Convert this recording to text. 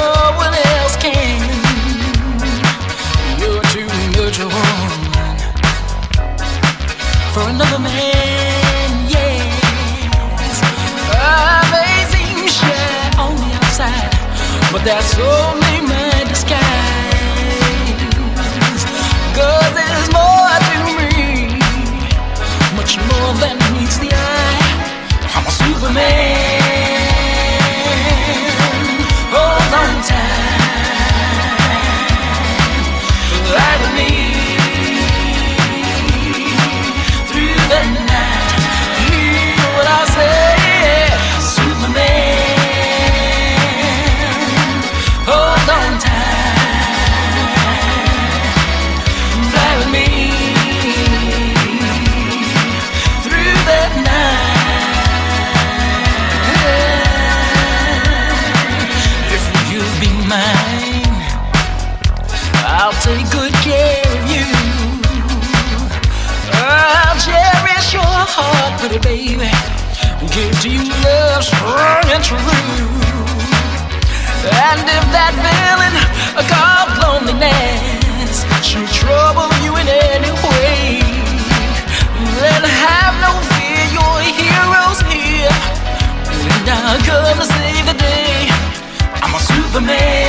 no one else can. You're too much a woman for another man, yes. I may seem shy on the outside, but that's only my disguise. 'Cause there's more to me, much more than meets the eye. I'm a Superman. Hold on tight, ride with me through the night. Hear what I say, Superman. Hold on tight, fly with me through the night. I'll take good care of you. I'll cherish your heart, pretty baby. Give to you love strong and true. And if that feeling called loneliness should trouble you in any way, then have no fear, your hero's here, and I'll come to save the day. I'm a Superman.